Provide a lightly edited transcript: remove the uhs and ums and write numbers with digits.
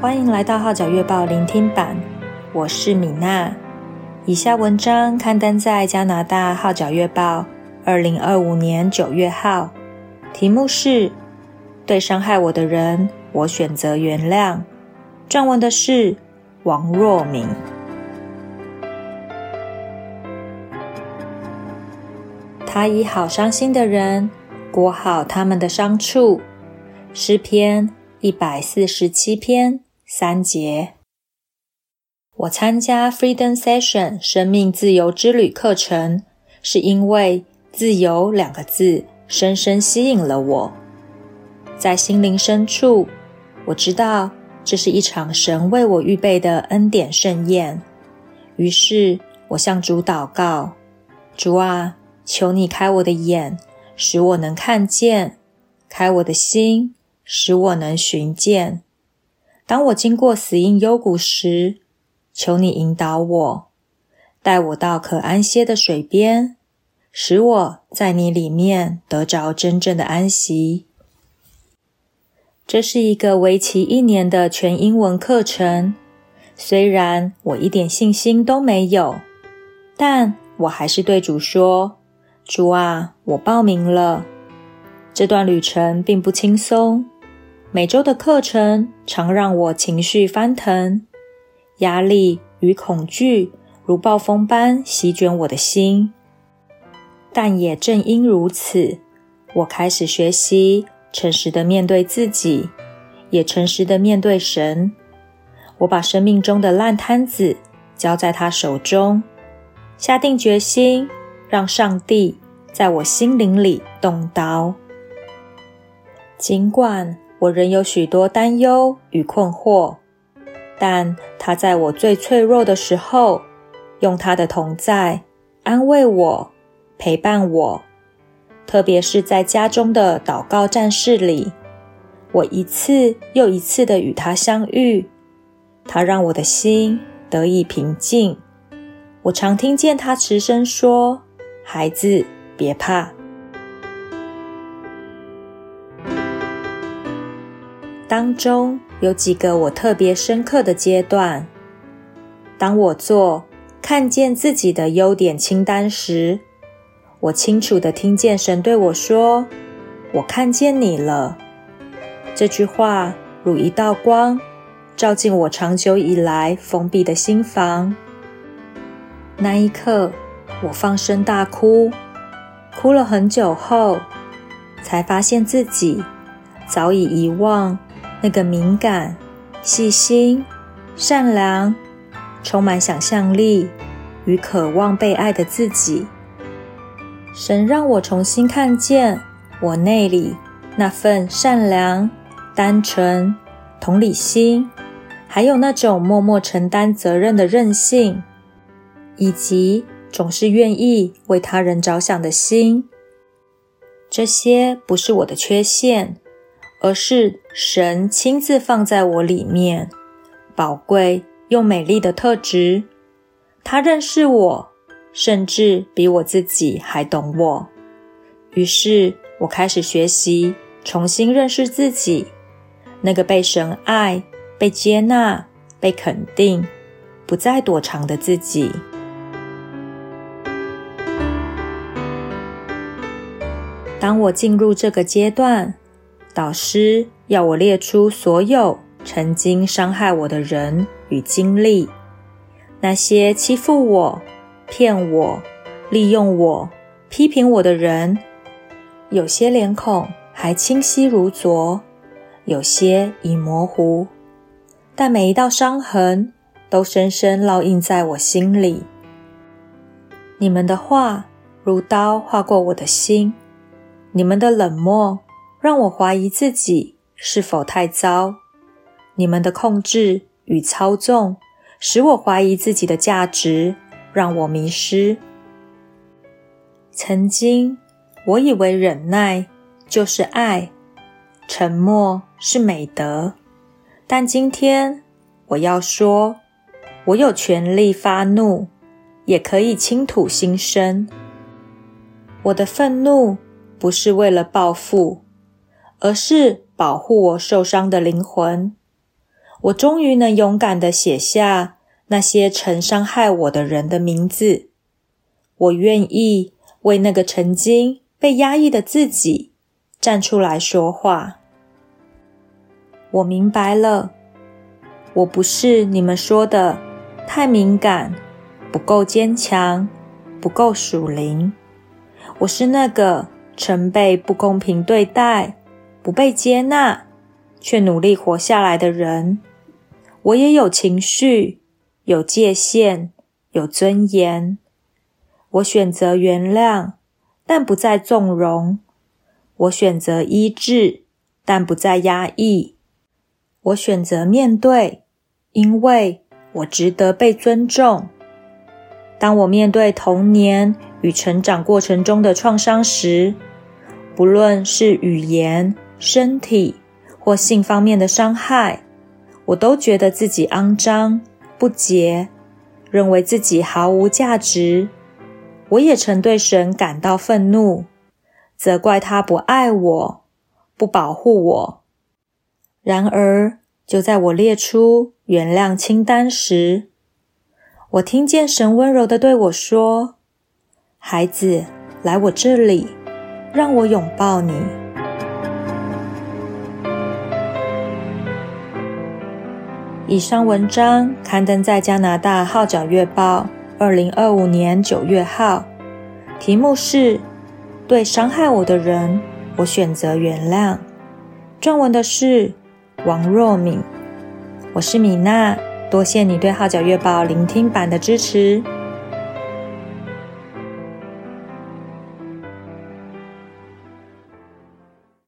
欢迎来到号角月报聆听版，我是米娜。以下文章刊登在加拿大号角月报2025年9月号，题目是对伤害我的人，我选择原谅。撰文的是王若敏。他以好伤心的人裹好他们的伤处。诗篇147篇3节。我参加 Freedom Session 生命自由之旅课程，是因为自由2个字深深吸引了我。在心灵深处，我知道这是一场神为我预备的恩典盛宴。于是我向主祷告，主啊，求你开我的眼，使我能看见；开我的心，使我能寻见。当我经过死荫幽谷时，求你引导我，带我到可安歇的水边，使我在你里面得着真正的安息。这是一个为期1年的全英文课程，虽然我一点信心都没有，但我还是对主说，主啊，我报名了。这段旅程并不轻松，每周的课程常让我情绪翻腾，压力与恐惧如暴风般席卷我的心。但也正因如此，我开始学习诚实地面对自己，也诚实地面对神。我把生命中的烂摊子交在他手中，下定决心让上帝在我心灵里动刀。尽管我仍有许多担忧与困惑，但他在我最脆弱的时候，用他的同在安慰我，陪伴我。特别是在家中的祷告战士里，我一次又一次地与他相遇，他让我的心得以平静。我常听见他慈声说，孩子，别怕。当中有几个我特别深刻的阶段。当我做看见自己的优点清单时，我清楚地听见神对我说，我看见你了。这句话如一道光，照进我长久以来封闭的心房。那一刻，我放声大哭，哭了很久后，才发现自己早已遗忘那个敏感、细心、善良、充满想象力与渴望被爱的自己。神让我重新看见我内里那份善良、单纯、同理心，还有那种默默承担责任的韧性，以及总是愿意为他人着想的心。这些不是我的缺陷，而是神亲自放在我里面，宝贵又美丽的特质。他认识我，甚至比我自己还懂我。于是我开始学习重新认识自己，那个被神爱、被接纳、被肯定，不再躲藏的自己。当我进入这个阶段，导师要我列出所有曾经伤害我的人与经历，那些欺负我、骗我、利用我、批评我的人，有些脸孔还清晰如昨，有些已模糊，但每一道伤痕都深深烙印在我心里。你们的话如刀划过我的心，你们的冷漠让我怀疑自己是否太糟，你们的控制与操纵使我怀疑自己的价值，让我迷失。曾经我以为忍耐就是爱，沉默是美德，但今天我要说，我有权利发怒，也可以倾吐心声。我的愤怒不是为了报复，而是保护我受伤的灵魂。 我终于能勇敢地写下那些曾伤害我的人的名字。我愿意为那个曾经被压抑的自己站出来说话。我明白了，我不是你们说的太敏感，不够坚强，不够属灵。我是那个曾被不公平对待，不被接纳，却努力活下来的人。我也有情绪，有界限，有尊严。我选择原谅，但不再纵容。我选择医治，但不再压抑。我选择面对，因为我值得被尊重。当我面对童年与成长过程中的创伤时，不论是语言、身体或性方面的伤害，我都觉得自己肮脏、不洁，认为自己毫无价值。我也曾对神感到愤怒，责怪他不爱我，不保护我。然而，就在我列出原谅清单时，我听见神温柔地对我说：孩子，来我这里，让我拥抱你。以上文章刊登在加拿大号角月报2025年9月号，题目是对伤害我的人，我选择原谅。撰文的是王若敏。我是米娜，多谢你对号角月报聆听版的支持。